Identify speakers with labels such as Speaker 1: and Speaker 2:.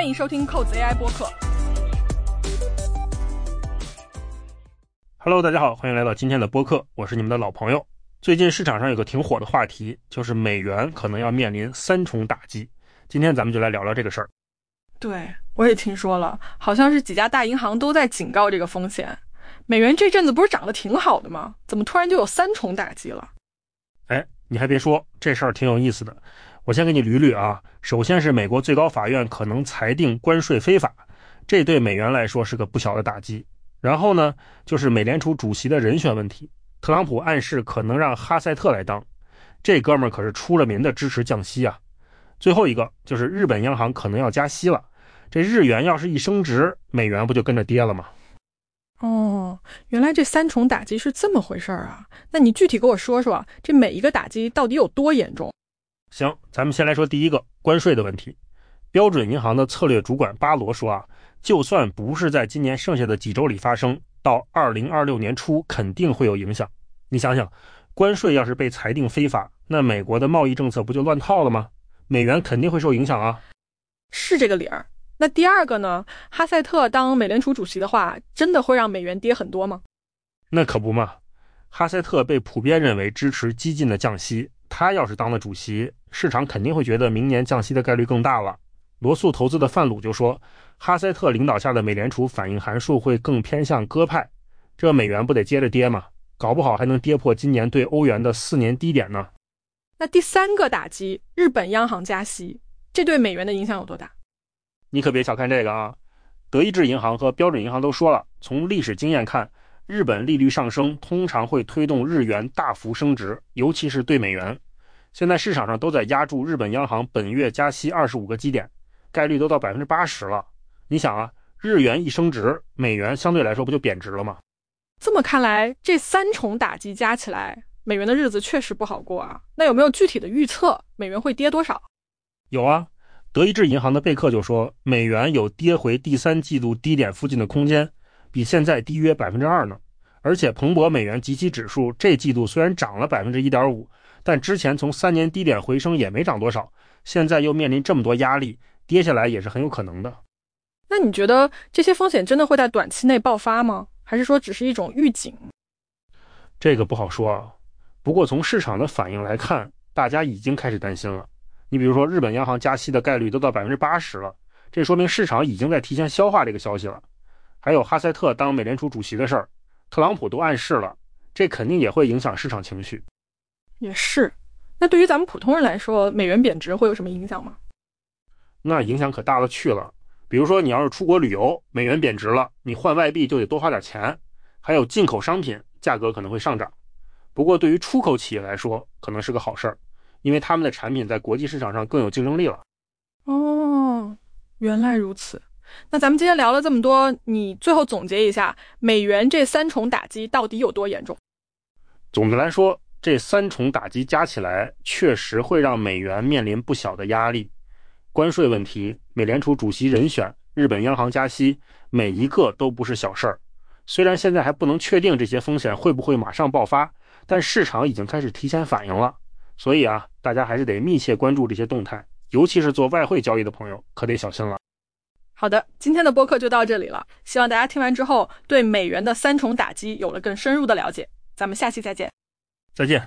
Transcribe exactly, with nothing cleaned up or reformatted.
Speaker 1: 欢迎收听扣子 A I 播客。
Speaker 2: Hello， 大家好，欢迎来到今天的播客，我是你们的老朋友。最近市场上有个挺火的话题，就是美元可能要面临三重打击。今天咱们就来聊聊这个事儿。
Speaker 1: 对，我也听说了，好像是几家大银行都在警告这个风险。美元这阵子不是涨得挺好的吗？怎么突然就有三重打击了？
Speaker 2: 哎，你还别说，这事儿挺有意思的。我先给你捋捋啊。首先是美国最高法院可能裁定关税非法，这对美元来说是个不小的打击。然后呢，就是美联储主席的人选问题，特朗普暗示可能让哈塞特来当，这哥们儿可是出了名的支持降息啊。最后一个就是日本央行可能要加息了，这日元要是一升值，美元不就跟着跌了吗？
Speaker 1: 哦，原来这三重打击是这么回事儿啊。那你具体给我说说，这每一个打击到底有多严重？
Speaker 2: 行，咱们先来说第一个，关税的问题。标准银行的策略主管巴罗说啊，就算不是在今年剩下的几周里发生，到二零二六年初肯定会有影响。你想想，关税要是被裁定非法，那美国的贸易政策不就乱套了吗？美元肯定会受影响啊。
Speaker 1: 是这个理儿。那第二个呢？哈塞特当美联储主席的话，真的会让美元跌很多吗？
Speaker 2: 那可不嘛。哈塞特被普遍认为支持激进的降息，他要是当了主席，市场肯定会觉得明年降息的概率更大了。罗素投资的范鲁就说，哈塞特领导下的美联储反应函数会更偏向鸽派，这美元不得接着跌吗？搞不好还能跌破今年对欧元的四年低点呢。
Speaker 1: 那第三个打击，日本央行加息，这对美元的影响有多大？
Speaker 2: 你可别小看这个啊！德意志银行和标准银行都说了，从历史经验看，日本利率上升通常会推动日元大幅升值，尤其是对美元。现在市场上都在压住日本央行本月加息二十五个基点，概率都到 百分之八十 了。你想啊，日元一升值，美元相对来说不就贬值了吗？
Speaker 1: 这么看来，这三重打击加起来，美元的日子确实不好过啊。那有没有具体的预测，美元会跌多少？
Speaker 2: 有啊，德意志银行的贝克就说，美元有跌回第三季度低点附近的空间，比现在低约 百分之二 呢。而且彭博美元即期指数这季度虽然涨了 百分之一点五， 但之前从三年低点回升也没涨多少，现在又面临这么多压力，跌下来也是很有可能的。
Speaker 1: 那你觉得这些风险真的会在短期内爆发吗？还是说只是一种预警？
Speaker 2: 这个不好说啊。不过从市场的反应来看，大家已经开始担心了。你比如说日本央行加息的概率都到 百分之八十 了，这说明市场已经在提前消化这个消息了。还有哈塞特当美联储主席的事儿，特朗普都暗示了，这肯定也会影响市场情绪。
Speaker 1: 也是。那对于咱们普通人来说，美元贬值会有什么影响吗？
Speaker 2: 那影响可大了去了。比如说你要是出国旅游，美元贬值了，你换外币就得多花点钱，还有进口商品价格可能会上涨。不过对于出口企业来说，可能是个好事儿，因为他们的产品在国际市场上更有竞争力了。
Speaker 1: 哦，原来如此。那咱们今天聊了这么多，你最后总结一下，美元这三重打击到底有多严重？
Speaker 2: 总的来说，这三重打击加起来确实会让美元面临不小的压力。关税问题、美联储主席人选、日本央行加息，每一个都不是小事儿。虽然现在还不能确定这些风险会不会马上爆发，但市场已经开始提前反应了。所以啊，大家还是得密切关注这些动态，尤其是做外汇交易的朋友可得小心了。
Speaker 1: 好的，今天的播客就到这里了，希望大家听完之后对美元的三重打击有了更深入的了解。咱们下期再见。
Speaker 2: 再见。